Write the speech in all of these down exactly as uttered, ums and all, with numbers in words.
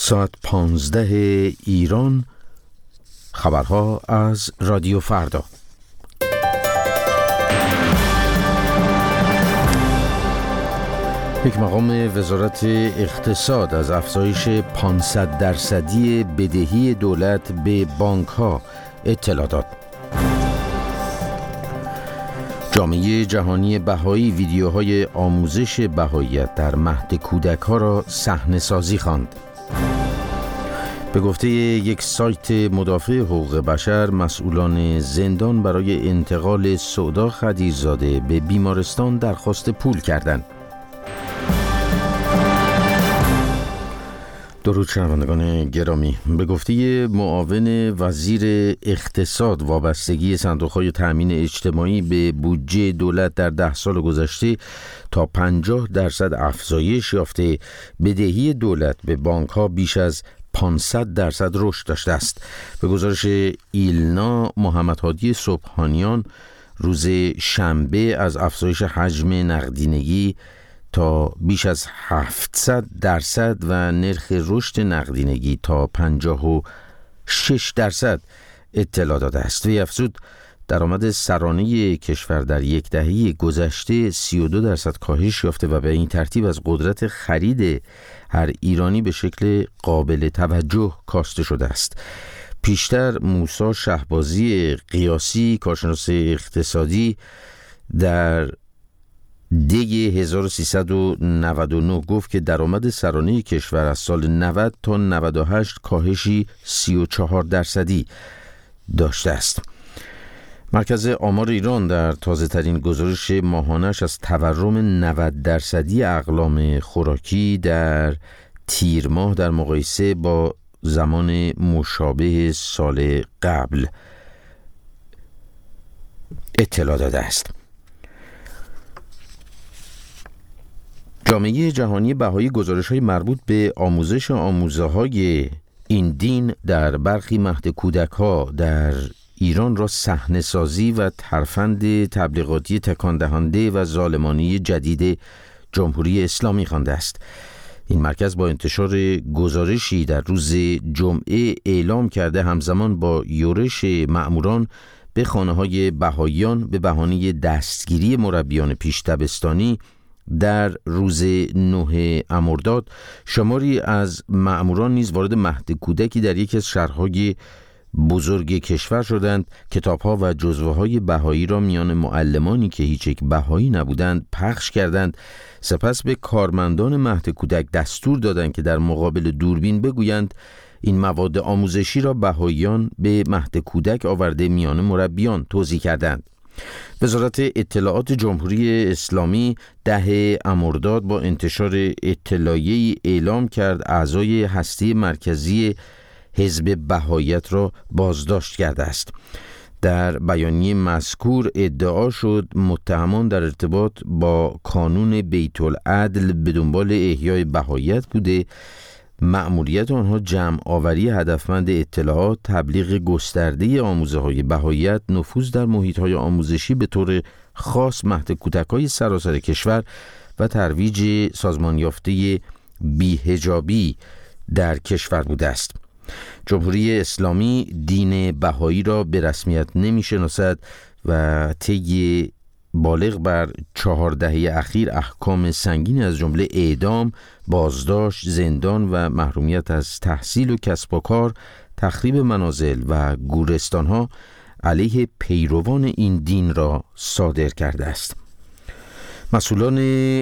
ساعت پانزده ایران. خبرها از رادیو فردا. یک مقام وزارت اقتصاد از افزایش پانصد درصدی بدهی دولت به بانک‌ها اطلاع داد. جامعه جهانی بهایی ویدیوهای آموزش بهاییت در مهد کودک‌ها را صحنه‌سازی خواند. به گفته یک سایت مدافع حقوق بشر، مسئولان زندان برای انتقال سودا خدیرزاده به بیمارستان درخواست پول کردند. درود شنوندگان گرامی، به گفته معاون وزیر اقتصاد، وابستگی صندوق‌های تأمین اجتماعی به بودجه دولت در ده سال گذشته تا پنجاه درصد افزایش یافته. بدهی دولت به بانک‌ها بیش از پانصد درصد رشد داشته است. به گزارش ایلنا، محمد هادی سبحانیان روز شنبه از افزایش حجم نقدینگی تا بیش از هفتصد درصد و نرخ رشد نقدینگی تا پنجاه و شش درصد اطلاع داده است. وی افزود درآمد سرانه کشور در یک دهه گذشته سی و دو درصد کاهش یافته و به این ترتیب از قدرت خرید هر ایرانی به شکل قابل توجه کاسته شده است. پیشتر موسی شهبازی قیاسی، کارشناس اقتصادی، در دی هزار و سیصد و نود و نه گفت که درآمد سرانه کشور از سال نود تا نود و هشت کاهشی سی و چهار درصدی داشته است. مرکز آمار ایران در تازه ترین گزارش ماهانش از تورم نود درصدی اقلام خوراکی در تیر ماه در مقایسه با زمان مشابه سال قبل اطلاع داده است. جامعه جهانی بهایی گزارش‌های مربوط به آموزش آموزه‌های این دین در برخی مهد کودک‌ها در ایران را صحنه‌سازی و ترفند تبلیغاتی تکان دهنده و ظالمانه جدید جمهوری اسلامی خوانده است. این مرکز با انتشار گزارشی در روز جمعه اعلام کرده همزمان با یورش مأموران به خانه‌های بهاییان به بهانه دستگیری مربیان پیش دبستانی در روز نه مرداد، شماری از مأموران نیز وارد مهد کودکی در یکی از شهرهای بزرگ کشور شدند. کتاب‌ها و جزوه‌های بهایی را میان معلمانی که هیچ یک بهایی نبودند پخش کردند. سپس به کارمندان مهد کودک دستور دادند که در مقابل دوربین بگویند این مواد آموزشی را بهاییان به مهد کودک آورده میان مربیان توزیع کردند. وزارت اطلاعات جمهوری اسلامی ده مرداد با انتشار اطلاعیه‌ای اعلام کرد اعضای هسته مرکزی حزب بهاییت را بازداشت کرده است. در بیانیه مذکور ادعا شد متهمان در ارتباط با کانون بیت العدل به دنبال احیای بهاییت بوده. مأموریت آنها جمع آوری هدفمند اطلاعات، تبلیغ گسترده آموزه‌های بهاییت، نفوذ در محیط‌های آموزشی به طور خاص مهد کودک‌های سراسر کشور و ترویج سازمان یافته بی‌حجابی در کشور بوده است. جمهوری اسلامی دین بهایی را به رسمیت نمی‌شناسد و طی بالغ بر چهار دهه اخیر احکام سنگینی از جمله اعدام، بازداشت، زندان و محرومیت از تحصیل و کسب و کار، تخریب منازل و گورستان‌ها علیه پیروان این دین را صادر کرده است. مسئولان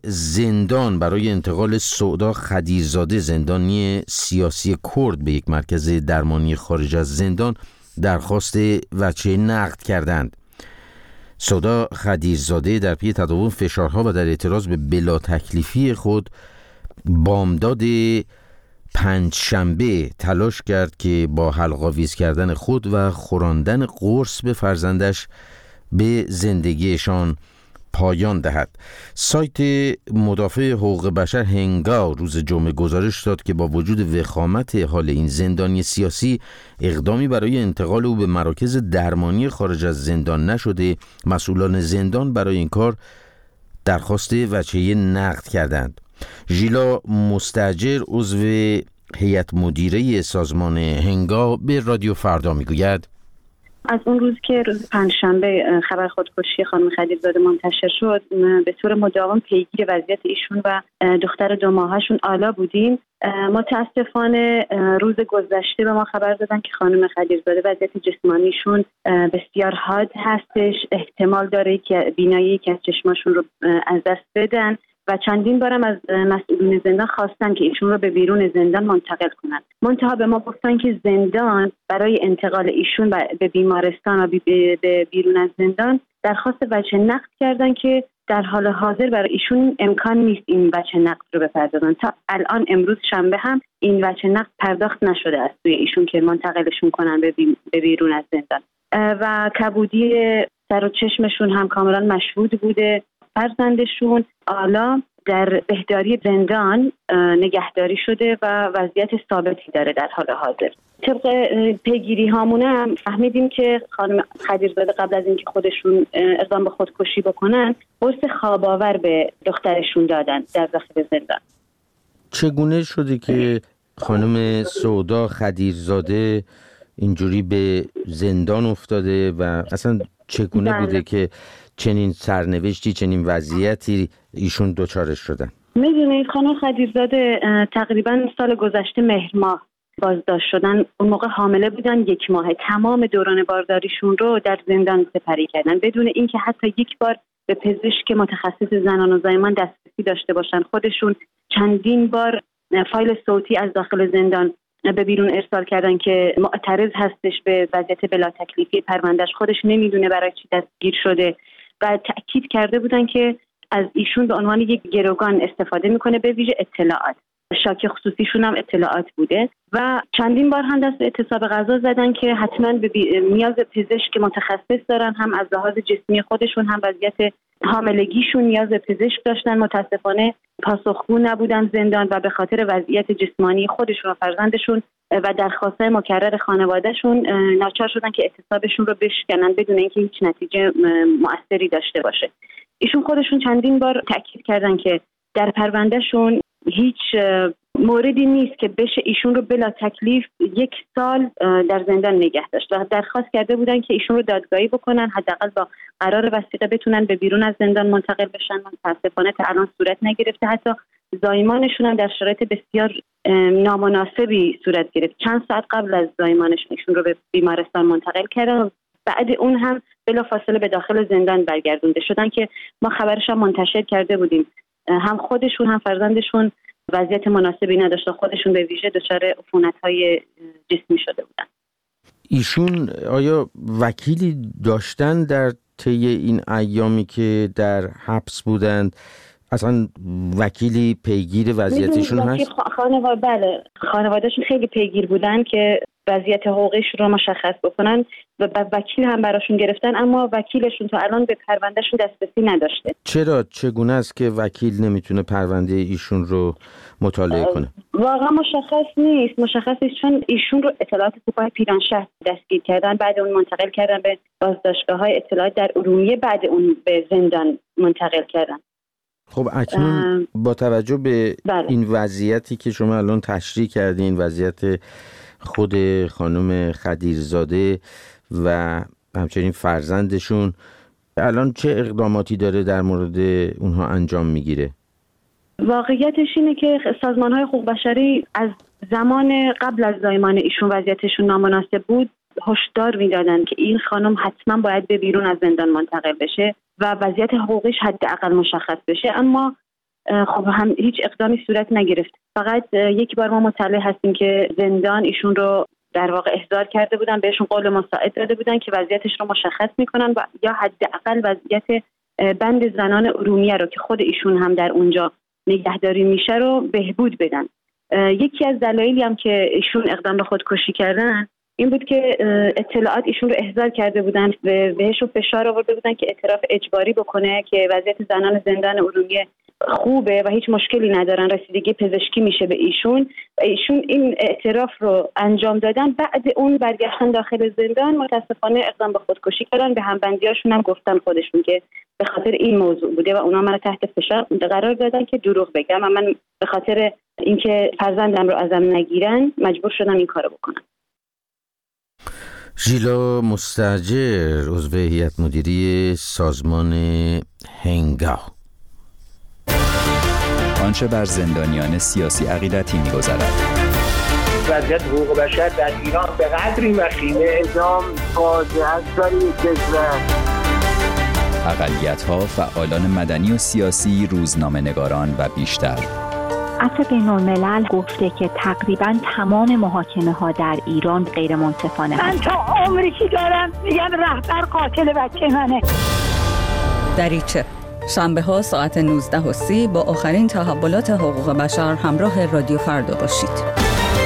زندان برای انتقال سودا خدیرزاده، زندانی سیاسی کرد، به یک مرکز درمانی خارج از زندان درخواست وجه نقد کردند. سودا خدیرزاده در پی تداوم فشارها و در اعتراض به بلا تکلیفی خود بامداد پنج شنبه تلاش کرد که با حلق‌آویز کردن خود و خوراندن قرص به فرزندش به زندگیشان پایان دهد. سایت مدافع حقوق بشر هنگاو روز جمعه گزارش داد که با وجود وخامت حال این زندانی سیاسی، اقدامی برای انتقال او به مراکز درمانی خارج از زندان نشده. مسئولان زندان برای این کار درخواست وجهه نقد کردند. ژیلا مستاجر، عضو هیئت مدیره سازمان هنگا به رادیو فردا میگوید از اون روز که روز پنجشنبه خبر خودکشی خانم خدیرزاده منتشر شد به طور مداوم پیگیر وضعیت ایشون و دختر دو ماهشون آلا بودیم. متاسفانه روز گذشته به ما خبر دادن که خانم خدیرزاده وضعیت جسمانیشون بسیار حاد هستش، احتمال داره که بینایی که از چشماشون رو از دست بدن و چندین بارم از مسئولین زندان خواستن که ایشون رو به بیرون زندان منتقل کنن. منتها به ما گفتن که زندان برای انتقال ایشون به بیمارستان و به بیرون از زندان درخواست وجه نقد کردن که در حال حاضر برای ایشون امکان نیست این وجه نقد رو بپردازن. تا الان امروز شنبه هم این وجه نقد پرداخت نشده است توی ایشون که منتقلشون کنن به, بی... به بیرون از زندان و کبودی سر و چشمشون هم کاملا مشهود بوده. فرزندشون آلا در بهداری زندان نگهداری شده و وضعیت ثابتی داره در حال حاضر. طبق پیگیری هامونه فهمیدیم که خانم خدیرزاده قبل از اینکه خودشون اقدام به خودکشی بکنن قرص خواب‌آور به دخترشون دادن در داخل زندان. چگونه شده که خانم سودا خدیرزاده اینجوری به زندان افتاده و اصلا چگونه بله. بوده که چنین سرنوشتی، چنین وضعیتی ایشون دوچارش شدن؟ میدونید خانم خدیرزاده تقریبا سال گذشته مهر ماه بازداشت شدن. اون موقع حامله بودن، یک ماه تمام دوران بارداریشون رو در زندان سپری کردن بدون اینکه حتی یک بار به پزشک متخصص زنان و زایمان دسترسی داشته باشن. خودشون چندین بار فایل صوتی از داخل زندان به بیرون ارسال کردن که معترض هستش به وضعیت بلا تکلیفی پروندهش، خودش نمیدونه برای چی دستگیر شده و تأکید کرده بودن که از ایشون به عنوان یک گروگان استفاده میکنه، به ویژه اطلاعات. شاکی خصوصیشون هم اطلاعات بوده و چندین بار هم دست به اعتصاب غذا زدن که حتما به نیاز پزشک متخصص دارن، هم از لحاظ جسمی خودشون هم وضعیت حاملگیشون نیاز به پزشک داشتن. متاسفانه پاسخگو نبودن زندان و به خاطر وضعیت جسمانی خودشون و فرزندشون و درخواست‌های مکرر خانوادهشون ناچار شدن که اعتصابشون رو بشکنن بدون اینکه هیچ نتیجه مؤثری داشته باشه. ایشون خودشون چندین بار تأکید کردن که در پروندهشون هیچ موردی نیست که بشه ایشون رو بلا تکلیف یک سال در زندان نگه داشت و درخواست کرده بودن که ایشون رو دادگاهی بکنن، حداقل با قرار وثیقه بتونن به بیرون از زندان منتقل بشن. متاسفانه تا الان صورت نگرفته. حتی زایمانشون هم در شرایط بسیار نامناسبی صورت گرفت. چند ساعت قبل از زایمانشون ایشون رو به بیمارستان منتقل کردن، بعد اون هم بلافاصله به داخل زندان برگردونده شدن که ما خبرش هم منتشر کرده بودیم. هم خودشون هم فرزندشون وضعیت مناسبی نداشت، خودشون به ویژه دچار عفونت‌های جسمی شده بودن. ایشون آیا وکیلی داشتن در طی این ایامی که در حبس بودند؟ اصلا وکیلی پیگیر وضعیتشون هست؟ خانواده بله، خانوادهشون خیلی پیگیر بودن که وضعیت حقوقیش رو مشخص بکنن و وکیل هم براشون گرفتن، اما وکیلشون تا الان به پروندهشون دسترسی نداشته. چرا؟ چگونه است که وکیل نمیتونه پرونده ایشون رو مطالعه کنه؟ واقعا مشخص نیست. مشخص نیست چون ایشون رو اطلاعات سپاه پیرانشهر دستگیر کردن، بعد اون منتقل کردن به بازداشتگاه‌های اطلاعات در ارومیه، بعد اون به زندان منتقل کردن. خب اکنون با توجه به بله. این وضعیتی که شما الان تشریح کردین، وضعیت خود خانم خدیرزاده و همچنین فرزندشون، الان چه اقداماتی داره در مورد اونها انجام میگیره؟ واقعیتش اینه که سازمان‌های حقوق بشری از زمان قبل از زایمان ایشون وضعیتشون نامناسب بود هشدار میدادن که این خانم حتما باید به بیرون از زندان منتقل بشه و وضعیت حقوقیش حداقل مشخص بشه، اما خب هم هیچ اقدامی صورت نگرفت. فقط یک بار ما مطلع هستیم که زندان ایشون رو در واقع احضار کرده بودن، بهشون قول مساعد داده بودن که وضعیتش رو مشخص میکنن و یا حداقل وضعیت بند زنان ارومیه رو که خود ایشون هم در اونجا نگهداری میشه رو بهبود بدن. یکی از دلایلی هم که ایشون اقدام به خودکشی کردن این بود که اطلاعات ایشون رو احضار کرده بودن و بهش فشار آورده بودن که اعتراف اجباری بکنه که وضعیت زنان زندان ارومیه خوبه و هیچ مشکلی ندارن، رسیدگی پزشکی میشه به ایشون. ایشون این اعتراف رو انجام دادن، بعد اون برگشتن داخل زندان، متاسفانه اقدام به خودکشی کردن. به همبندیاشون هم گفتن خودشون که به خاطر این موضوع بوده و اونا من تحت فشار قرار دادن که دروغ بگم و من به خاطر اینکه فرزندم رو ازم نگیرن مجبور شدم این کارو بکنم. ژیلا مستاجر، عضو هیئت مدیره سازمان هنگا. آنچه بر زندانیان سیاسی عقیدتی می‌گذرد. وضعیت حقوق بشر در ایران به قدری وخیمه، اعدام فاجعه است در این کشور. اقلیت‌ها، فعالان مدنی و سیاسی، روزنامه‌نگاران و بیشتر. عفو بین‌الملل گفته که تقریباً تمام محاکمه‌ها در ایران غیر منصفانه من تا عمری که دارم میگم رهبر قاتل بچه منه. دریچه شنبه ها ساعت نوزده و سی با آخرین تحولات حقوق بشر همراه رادیو فردا باشید.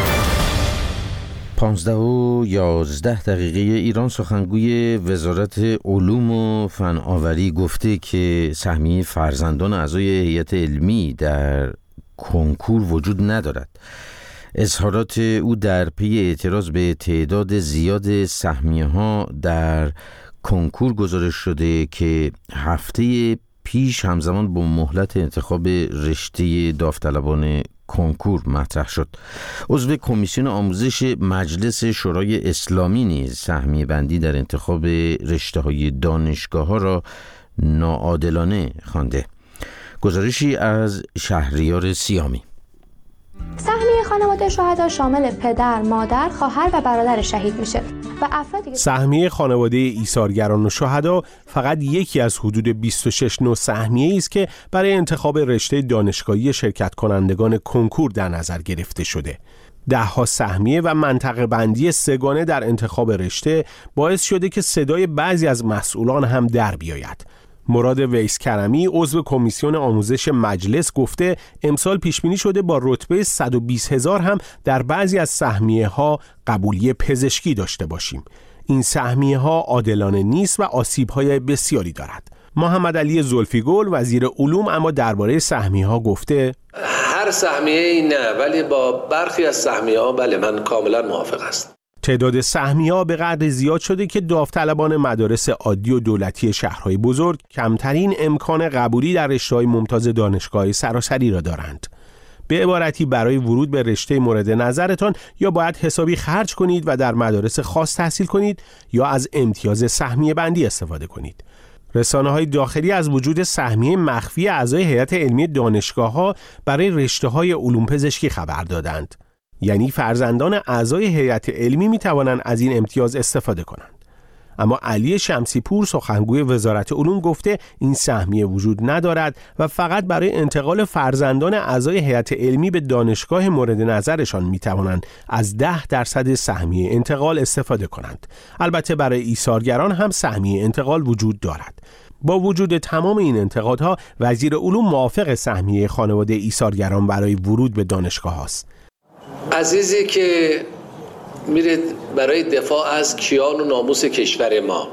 پانزده و یازده دقیقه ایران. سخنگوی وزارت علوم و فناوری گفته که سهمیه فرزندان اعضای هیئت علمی در کنکور وجود ندارد. اظهارات او در پی اعتراض به تعداد زیاد سهمیه ها در کنکور گزارش شده که هفته پیش همزمان با مهلت انتخاب رشته داوطلبان کنکور مطرح شد. عضو کمیسیون آموزش مجلس شورای اسلامی نیز سهمیه بندی در انتخاب رشته‌های دانشگاه‌ها را ناعادلانه خوانده. گزارشی از شهریار سیامی. سهمیه خانواده شهدا شامل پدر، مادر، خواهر و برادر شهید میشه و افرادی. سهمیه خانواده ایثارگران و شهدا فقط یکی از حدود بیست و شش نوع سهمیه است که برای انتخاب رشته دانشگاهی شرکت کنندگان کنکور در نظر گرفته شده. ده ها سهمیه و منطقه بندی سگانه در انتخاب رشته باعث شده که صدای بعضی از مسئولان هم در بیاید. مراد ویس کرمی، عضو کمیسیون آموزش مجلس، گفته امسال پیش بینی شده با رتبه صد و بیست هزار هم در بعضی از سهمیه ها قبولی پزشکی داشته باشیم. این سهمیه ها عادلانه نیست و آسیب های بسیاری دارد. محمد علی زلفیگل، وزیر علوم، اما درباره سهمیه ها گفته هر سهمیه ای نه، ولی با برخی از سهمیه ها بله، من کاملا موافق هستم. تعداد سهمیه‌ها به قدر زیاد شده که داوطلبان مدارس عادی و دولتی شهرهای بزرگ کمترین امکان قبولی در رشته‌های ممتاز دانشگاه سراسری را دارند. به عبارتی برای ورود به رشته مورد نظرتان یا باید حسابی خرج کنید و در مدارس خاص تحصیل کنید یا از امتیاز سهمیه بندی استفاده کنید. رسانه‌های داخلی از وجود سهمیه مخفی اعضای هیئت علمی دانشگاه‌ها برای رشته‌های علوم پزشکی خبر دادند. یعنی فرزندان اعضای هیئت علمی می توانند از این امتیاز استفاده کنند. اما علی شمسی پور، سخنگوی وزارت علوم، گفته این سهمیه وجود ندارد و فقط برای انتقال فرزندان اعضای هیئت علمی به دانشگاه مورد نظرشان می توانند از ده درصد سهمیه انتقال استفاده کنند. البته برای ایثارگران هم سهمیه انتقال وجود دارد. با وجود تمام این انتقادها، وزیر علوم موافق سهمیه خانواده ایثارگران برای ورود به دانشگاه است. عزیزی که میره برای دفاع از کیان و ناموس کشور ما،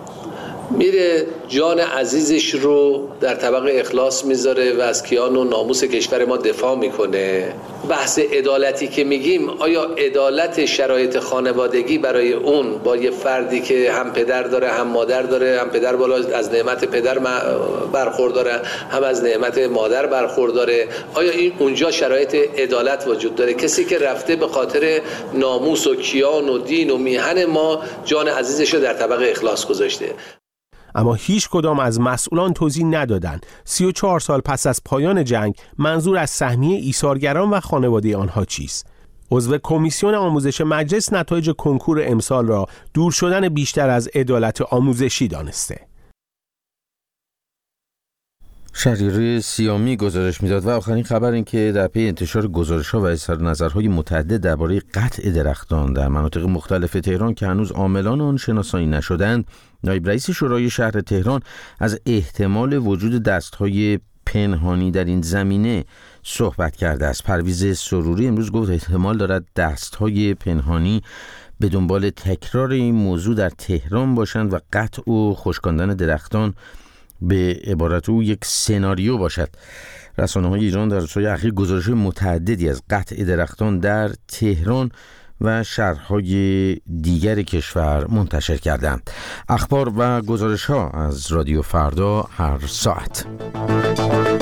میره جان عزیزش رو در طبق اخلاص میذاره و از کیان و ناموس کشور ما دفاع میکنه. بحث عدالتی که میگیم، آیا عدالت شرایط خانوادگی برای اون با یه فردی که هم پدر داره هم مادر داره، هم پدر بالا از نعمت پدر برخورداره هم از نعمت مادر برخورداره، آیا این اونجا شرایط عدالت وجود داره؟ کسی که رفته به خاطر ناموس و کیان و دین و میهن ما جان عزیزش رو در طبق اخلاص گذاشته. اما هیچ کدام از مسئولان توضیح ندادند سی و چهار سال پس از پایان جنگ منظور از سهمیه ایثارگران و خانواده آنها چیست. عضو کمیسیون آموزش مجلس نتایج کنکور امسال را دور شدن بیشتر از عدالت آموزشی دانسته. شهریار سیامی گزارش میداد. و آخرین خبر این که در پی انتشار گزارش‌ها و اظهار نظرهای متعدد درباره قطع درختان در مناطق مختلف تهران که هنوز عاملان آن شناسایی نشدند، نایب رئیس شورای شهر تهران از احتمال وجود دست‌های پنهانی در این زمینه صحبت کرده است. پرویز سروری امروز گفت احتمال دارد دست‌های پنهانی به دنبال تکرار این موضوع در تهران باشند و قطع و خشکاندن درختان به عبارت او یک سناریو باشد. رسانه‌های ایران در روزهای اخیر گزارش متعددی از قطع درختان در تهران و شهرهای دیگر کشور منتشر کردند. اخبار و گزارش‌ها از رادیو فردا هر ساعت.